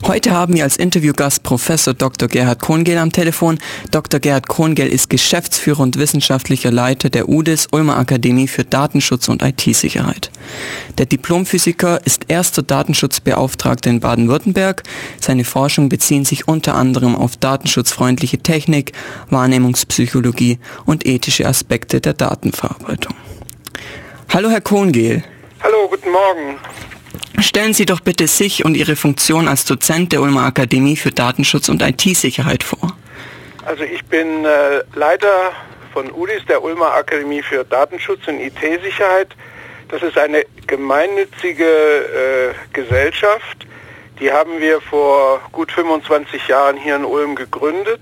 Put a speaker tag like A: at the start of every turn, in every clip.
A: Heute haben wir als Interviewgast Professor Dr. Gerhard Krongel am Telefon. Dr. Gerhard Krongel ist Geschäftsführer und wissenschaftlicher Leiter der UDIS, Ulmer Akademie für Datenschutz und IT-Sicherheit. Der Diplomphysiker ist erster Datenschutzbeauftragter in Baden-Württemberg. Seine Forschungen beziehen sich unter anderem auf datenschutzfreundliche Technik, Wahrnehmungspsychologie und ethische Aspekte der Datenverarbeitung. Hallo Herr Krongel.
B: Hallo, guten Morgen.
A: Stellen Sie doch bitte sich und Ihre Funktion als Dozent der Ulmer Akademie für Datenschutz und IT-Sicherheit vor.
B: Also ich bin Leiter von UDIS, der Ulmer Akademie für Datenschutz und IT-Sicherheit. Das ist eine gemeinnützige Gesellschaft. Die haben wir vor gut 25 Jahren hier in Ulm gegründet.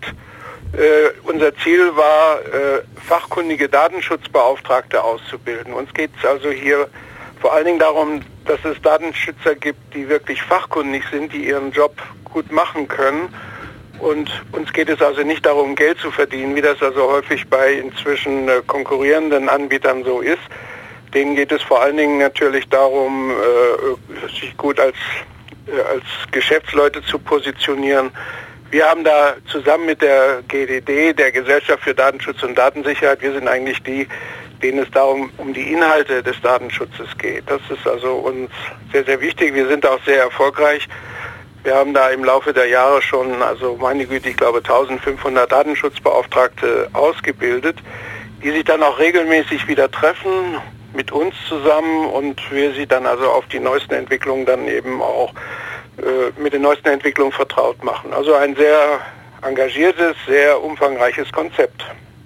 B: Unser Ziel war, fachkundige Datenschutzbeauftragte auszubilden. Uns geht es also hier vor allen Dingen darum, dass es Datenschützer gibt, die wirklich fachkundig sind, die ihren Job gut machen können. Und uns geht es also nicht darum, Geld zu verdienen, wie das also häufig bei inzwischen konkurrierenden Anbietern so ist. Denen geht es vor allen Dingen natürlich darum, sich gut als Geschäftsleute zu positionieren. Wir haben da zusammen mit der GDD, der Gesellschaft für Datenschutz und Datensicherheit, wir sind eigentlich die, denen es darum um die Inhalte des Datenschutzes geht. Das ist also uns sehr, sehr wichtig. Wir sind auch sehr erfolgreich. Wir haben da im Laufe der Jahre schon, also meine Güte, ich glaube 1500 Datenschutzbeauftragte ausgebildet, die sich dann auch regelmäßig wieder treffen mit uns zusammen und wir sie dann also auf die neuesten Entwicklungen dann eben auch mit den neuesten Entwicklungen vertraut machen. Also ein sehr engagiertes, sehr umfangreiches Konzept.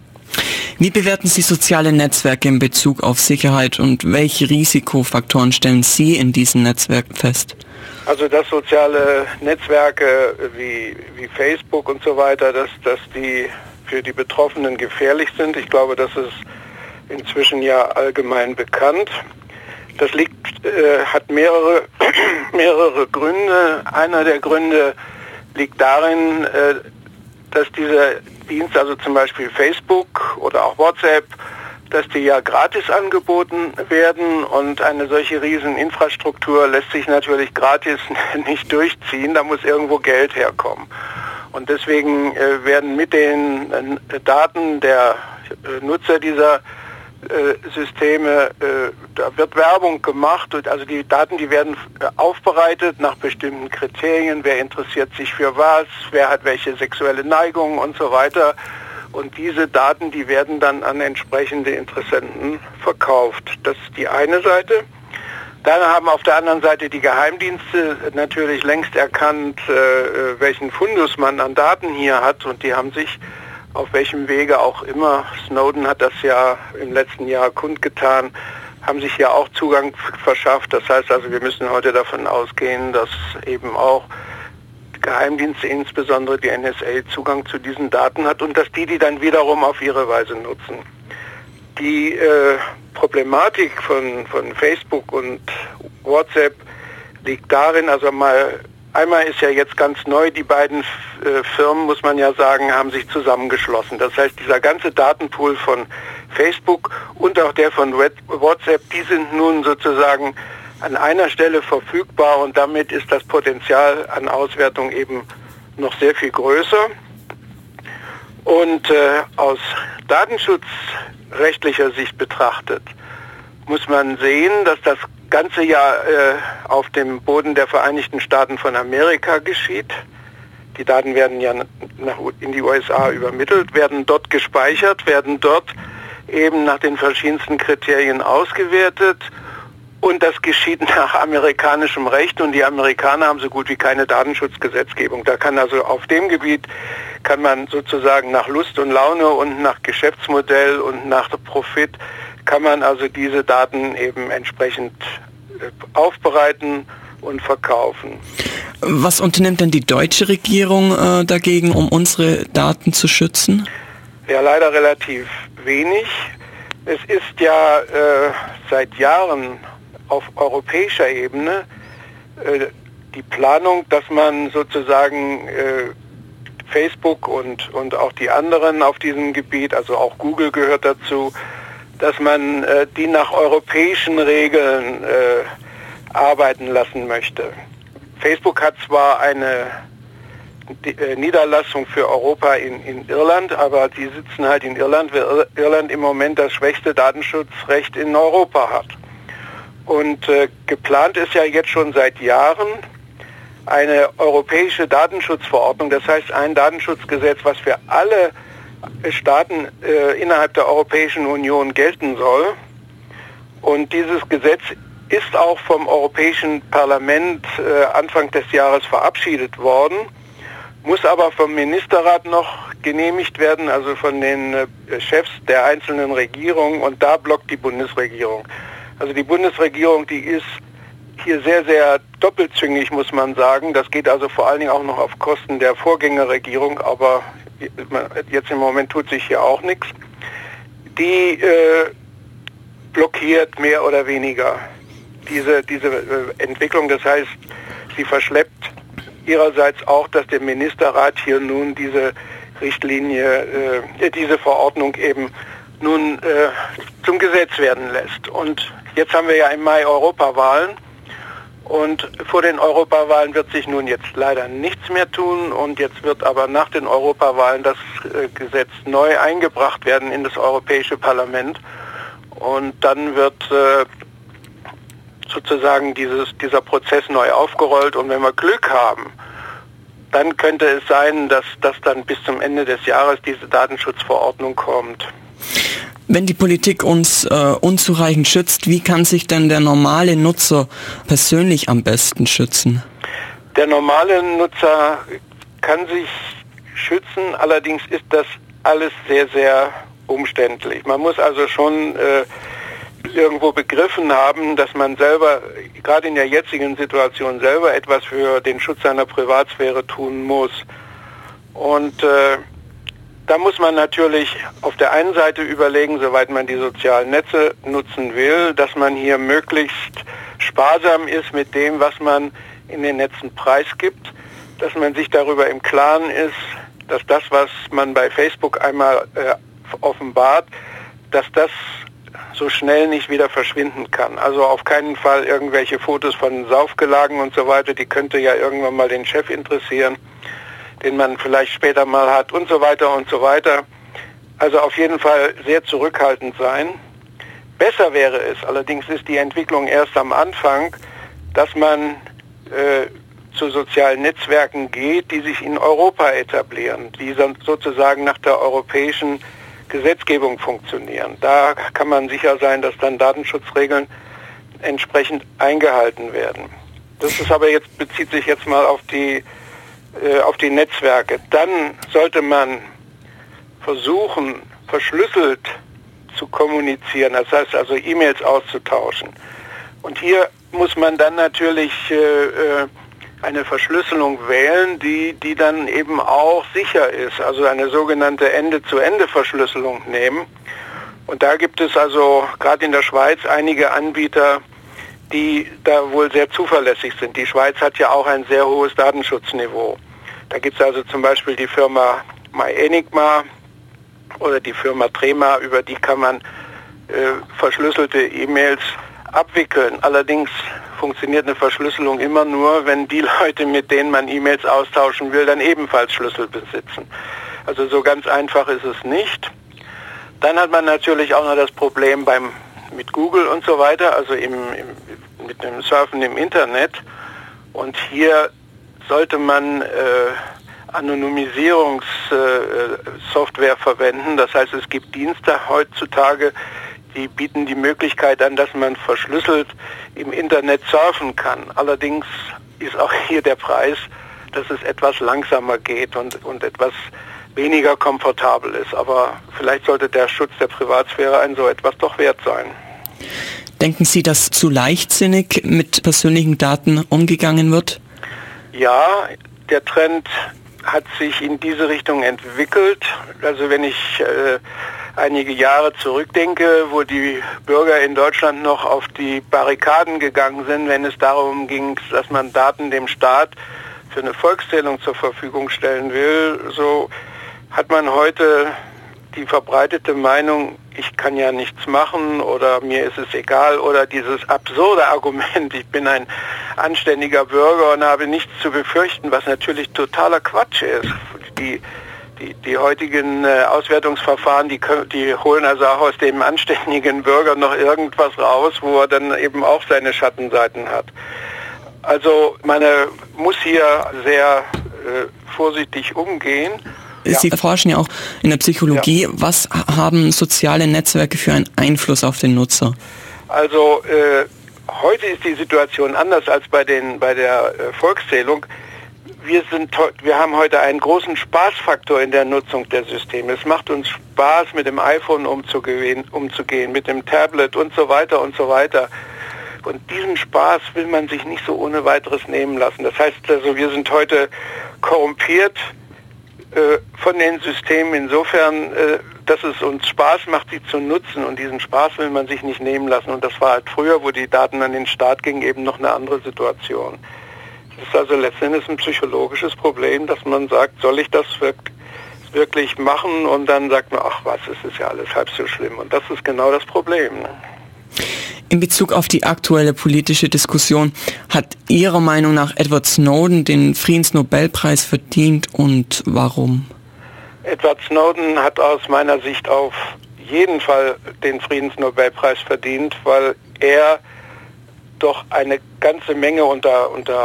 A: Wie bewerten Sie soziale Netzwerke in Bezug auf Sicherheit und welche Risikofaktoren stellen Sie in diesen Netzwerken fest?
B: Also dass soziale Netzwerke wie Facebook und so weiter, dass die für die Betroffenen gefährlich sind. Ich glaube, das ist inzwischen ja allgemein bekannt. Das hat mehrere Gründe. Einer der Gründe liegt darin, dass dieser Dienst, also zum Beispiel Facebook oder auch WhatsApp, dass die ja gratis angeboten werden und eine solche Rieseninfrastruktur lässt sich natürlich gratis nicht durchziehen, da muss irgendwo Geld herkommen. Und deswegen werden mit den Daten der Nutzer dieser Systeme, da wird Werbung gemacht, also die Daten, die werden aufbereitet nach bestimmten Kriterien, wer interessiert sich für was, wer hat welche sexuelle Neigungen und so weiter. Und diese Daten, die werden dann an entsprechende Interessenten verkauft. Das ist die eine Seite. Dann haben auf der anderen Seite die Geheimdienste natürlich längst erkannt, welchen Fundus man an Daten hier hat und die haben sich auf welchem Wege auch immer, Snowden hat das ja im letzten Jahr kundgetan, haben sich ja auch Zugang verschafft. Das heißt also, wir müssen heute davon ausgehen, dass eben auch Geheimdienste, insbesondere die NSA, Zugang zu diesen Daten hat und dass die dann wiederum auf ihre Weise nutzen. Die Problematik von Facebook und WhatsApp liegt darin, also einmal ist ja jetzt ganz neu, die beiden Firmen, muss man ja sagen, haben sich zusammengeschlossen. Das heißt, dieser ganze Datenpool von Facebook und auch der von WhatsApp, die sind nun sozusagen an einer Stelle verfügbar und damit ist das Potenzial an Auswertung eben noch sehr viel größer. Und aus datenschutzrechtlicher Sicht betrachtet muss man sehen, dass das Ganze ja auf dem Boden der Vereinigten Staaten von Amerika geschieht. Die Daten werden ja in die USA übermittelt, werden dort gespeichert, werden dort eben nach den verschiedensten Kriterien ausgewertet und das geschieht nach amerikanischem Recht und die Amerikaner haben so gut wie keine Datenschutzgesetzgebung. Da kann also auf dem Gebiet kann man sozusagen nach Lust und Laune und nach Geschäftsmodell und nach Profit kann man also diese Daten eben entsprechend aufbereiten und verkaufen.
A: Was unternimmt denn die deutsche Regierung dagegen, um unsere Daten zu schützen?
B: Ja, leider relativ wenig. Es ist ja seit Jahren auf europäischer Ebene die Planung, dass man sozusagen Facebook und auch die anderen auf diesem Gebiet, also auch Google gehört dazu, dass man die nach europäischen Regeln arbeiten lassen möchte. Facebook hat zwar eine Niederlassung für Europa in Irland, aber die sitzen halt in Irland, weil Irland im Moment das schwächste Datenschutzrecht in Europa hat. Und geplant ist ja jetzt schon seit Jahren eine europäische Datenschutzverordnung, das heißt ein Datenschutzgesetz, was für alle Staaten innerhalb der Europäischen Union gelten soll. Und dieses Gesetz ist auch vom Europäischen Parlament Anfang des Jahres verabschiedet worden, muss aber vom Ministerrat noch genehmigt werden, also von den Chefs der einzelnen Regierungen, und da blockt die Bundesregierung. Also die Bundesregierung, die ist hier sehr, sehr doppelzüngig, muss man sagen. Das geht also vor allen Dingen auch noch auf Kosten der Vorgängerregierung, aber jetzt im Moment tut sich hier auch nichts. Die blockiert mehr oder weniger diese Entwicklung. Das heißt, sie verschleppt ihrerseits auch, dass der Ministerrat hier nun diese Richtlinie, diese Verordnung eben nun zum Gesetz werden lässt. Und jetzt haben wir ja im Mai Europawahlen. Und vor den Europawahlen wird sich nun jetzt leider nichts mehr tun, und jetzt wird aber nach den Europawahlen das Gesetz neu eingebracht werden in das Europäische Parlament, und dann wird sozusagen dieser Prozess neu aufgerollt, und wenn wir Glück haben, dann könnte es sein, dass dann bis zum Ende des Jahres diese Datenschutzverordnung kommt.
A: Wenn die Politik uns unzureichend schützt, wie kann sich denn der normale Nutzer persönlich am besten schützen?
B: Der normale Nutzer kann sich schützen, allerdings ist das alles sehr, sehr umständlich. Man muss also schon irgendwo begriffen haben, dass man selber, gerade in der jetzigen Situation, selber etwas für den Schutz seiner Privatsphäre tun muss. Und da muss man natürlich auf der einen Seite überlegen, soweit man die sozialen Netze nutzen will, dass man hier möglichst sparsam ist mit dem, was man in den Netzen preisgibt, dass man sich darüber im Klaren ist, dass das, was man bei Facebook einmal offenbart, dass das so schnell nicht wieder verschwinden kann. Also auf keinen Fall irgendwelche Fotos von Saufgelagen und so weiter, die könnte ja irgendwann mal den Chef interessieren, den man vielleicht später mal hat und so weiter und so weiter. Also auf jeden Fall sehr zurückhaltend sein. Besser wäre es, allerdings ist die Entwicklung erst am Anfang, dass man zu sozialen Netzwerken geht, die sich in Europa etablieren, die sozusagen nach der europäischen Gesetzgebung funktionieren. Da kann man sicher sein, dass dann Datenschutzregeln entsprechend eingehalten werden. Das ist aber jetzt, bezieht sich jetzt mal auf die Netzwerke. Dann sollte man versuchen, verschlüsselt zu kommunizieren, das heißt also E-Mails auszutauschen. Und hier muss man dann natürlich eine Verschlüsselung wählen, die dann eben auch sicher ist, also eine sogenannte Ende-zu-Ende-Verschlüsselung nehmen. Und da gibt es also gerade in der Schweiz einige Anbieter, die da wohl sehr zuverlässig sind. Die Schweiz hat ja auch ein sehr hohes Datenschutzniveau. Da gibt es also zum Beispiel die Firma MyEnigma oder die Firma Trema, über die kann man verschlüsselte E-Mails abwickeln. Allerdings funktioniert eine Verschlüsselung immer nur, wenn die Leute, mit denen man E-Mails austauschen will, dann ebenfalls Schlüssel besitzen. Also so ganz einfach ist es nicht. Dann hat man natürlich auch noch das Problem mit Google und so weiter, also mit dem Surfen im Internet. Und hier sollte man Anonymisierungssoftware verwenden. Das heißt, es gibt Dienste heutzutage, die bieten die Möglichkeit an, dass man verschlüsselt im Internet surfen kann. Allerdings ist auch hier der Preis, dass es etwas langsamer geht und etwas weniger komfortabel ist. Aber vielleicht sollte der Schutz der Privatsphäre ein so etwas doch wert sein.
A: Denken Sie, dass zu leichtsinnig mit persönlichen Daten umgegangen wird?
B: Ja, der Trend hat sich in diese Richtung entwickelt. Also wenn ich einige Jahre zurückdenke, wo die Bürger in Deutschland noch auf die Barrikaden gegangen sind, wenn es darum ging, dass man Daten dem Staat für eine Volkszählung zur Verfügung stellen will, so hat man heute die verbreitete Meinung, ich kann ja nichts machen oder mir ist es egal, oder dieses absurde Argument, ich bin ein anständiger Bürger und habe nichts zu befürchten, was natürlich totaler Quatsch ist. Die heutigen Auswertungsverfahren, die holen also auch aus dem anständigen Bürger noch irgendwas raus, wo er dann eben auch seine Schattenseiten hat. Also man muss hier sehr vorsichtig umgehen.
A: Sie forschen ja auch in der Psychologie. Ja. Was haben soziale Netzwerke für einen Einfluss auf den Nutzer?
B: Also heute ist die Situation anders als bei der Volkszählung. Wir haben heute einen großen Spaßfaktor in der Nutzung der Systeme. Es macht uns Spaß, mit dem iPhone umzugehen, mit dem Tablet und so weiter und so weiter. Und diesen Spaß will man sich nicht so ohne weiteres nehmen lassen. Das heißt also, wir sind heute korrumpiert von den Systemen insofern, dass es uns Spaß macht, sie zu nutzen, und diesen Spaß will man sich nicht nehmen lassen. Und das war halt früher, wo die Daten an den Staat gingen, eben noch eine andere Situation. Das ist also letztendlich ein psychologisches Problem, dass man sagt, soll ich das wirklich machen? Und dann sagt man, ach was, es ist ja alles halb so schlimm. Und das ist genau das Problem. Ne?
A: In Bezug auf die aktuelle politische Diskussion, hat Ihrer Meinung nach Edward Snowden den Friedensnobelpreis verdient und warum?
B: Edward Snowden hat aus meiner Sicht auf jeden Fall den Friedensnobelpreis verdient, weil er doch eine ganze Menge unter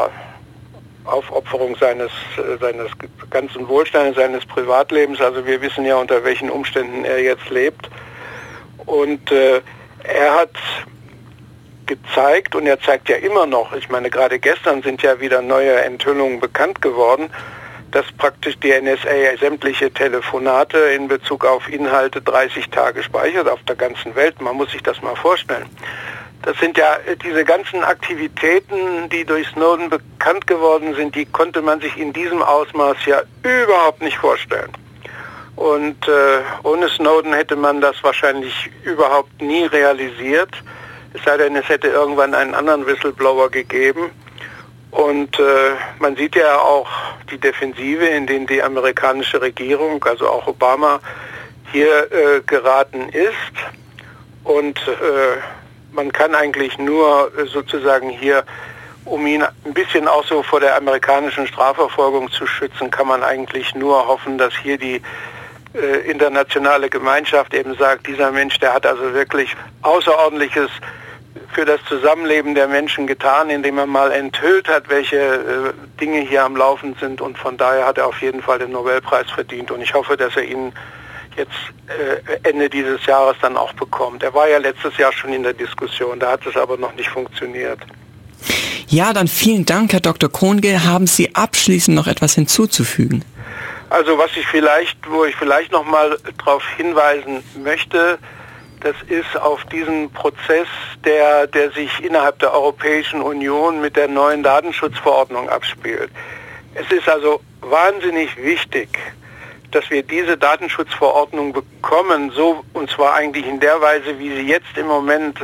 B: Aufopferung seines ganzen Wohlstandes, seines Privatlebens, also wir wissen ja, unter welchen Umständen er jetzt lebt, und er hat gezeigt, und er zeigt ja immer noch, ich meine, gerade gestern sind ja wieder neue Enthüllungen bekannt geworden, dass praktisch die NSA sämtliche Telefonate in Bezug auf Inhalte 30 Tage speichert auf der ganzen Welt. Man muss sich das mal vorstellen. Das sind ja diese ganzen Aktivitäten, die durch Snowden bekannt geworden sind, die konnte man sich in diesem Ausmaß ja überhaupt nicht vorstellen. Und ohne Snowden hätte man das wahrscheinlich überhaupt nie realisiert. Es sei denn, es hätte irgendwann einen anderen Whistleblower gegeben. Und man sieht ja auch die Defensive, in denen die amerikanische Regierung, also auch Obama, hier geraten ist. Und man kann eigentlich nur sozusagen hier, um ihn ein bisschen auch so vor der amerikanischen Strafverfolgung zu schützen, kann man eigentlich nur hoffen, dass hier die internationale Gemeinschaft eben sagt, dieser Mensch, der hat also wirklich Außerordentliches für das Zusammenleben der Menschen getan, indem er mal enthüllt hat, welche Dinge hier am Laufen sind, und von daher hat er auf jeden Fall den Nobelpreis verdient, und ich hoffe, dass er ihn jetzt Ende dieses Jahres dann auch bekommt. Er war ja letztes Jahr schon in der Diskussion, da hat es aber noch nicht funktioniert.
A: Ja, dann vielen Dank, Herr Dr. Krongel. Haben Sie abschließend noch etwas hinzuzufügen?
B: Also wo ich vielleicht noch mal darauf hinweisen möchte, das ist auf diesen Prozess, der sich innerhalb der Europäischen Union mit der neuen Datenschutzverordnung abspielt. Es ist also wahnsinnig wichtig, dass wir diese Datenschutzverordnung bekommen, und zwar eigentlich in der Weise, wie sie jetzt im Moment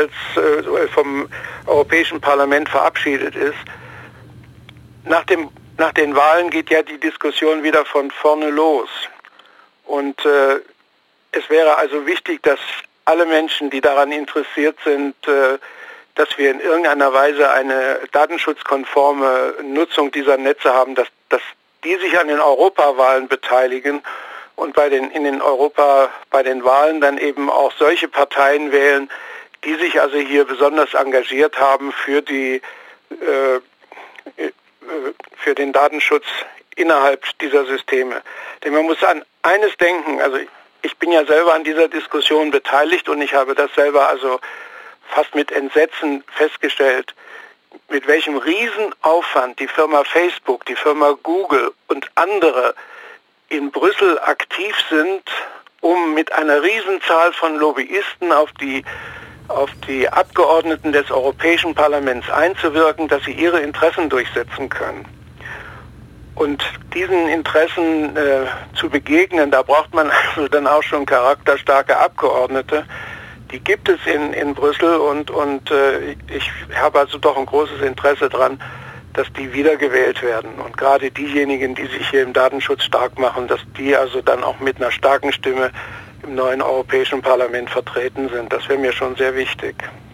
B: vom Europäischen Parlament verabschiedet ist. Nach den Wahlen geht ja die Diskussion wieder von vorne los. Und es wäre also wichtig, dass alle Menschen, die daran interessiert sind, dass wir in irgendeiner Weise eine datenschutzkonforme Nutzung dieser Netze haben, dass die sich an den Europawahlen beteiligen und bei den Wahlen dann eben auch solche Parteien wählen, die sich also hier besonders engagiert haben für den Datenschutz innerhalb dieser Systeme. Denn man muss an eines denken, also ich bin ja selber an dieser Diskussion beteiligt, und ich habe das selber also fast mit Entsetzen festgestellt, mit welchem Riesenaufwand die Firma Facebook, die Firma Google und andere in Brüssel aktiv sind, um mit einer Riesenzahl von Lobbyisten auf die Abgeordneten des Europäischen Parlaments einzuwirken, dass sie ihre Interessen durchsetzen können. Und diesen Interessen zu begegnen, da braucht man also dann auch schon charakterstarke Abgeordnete. Die gibt es in Brüssel, und ich habe also doch ein großes Interesse daran, dass die wiedergewählt werden. Und gerade diejenigen, die sich hier im Datenschutz stark machen, dass die also dann auch mit einer starken Stimme im neuen Europäischen Parlament vertreten sind. Das wäre mir schon sehr wichtig.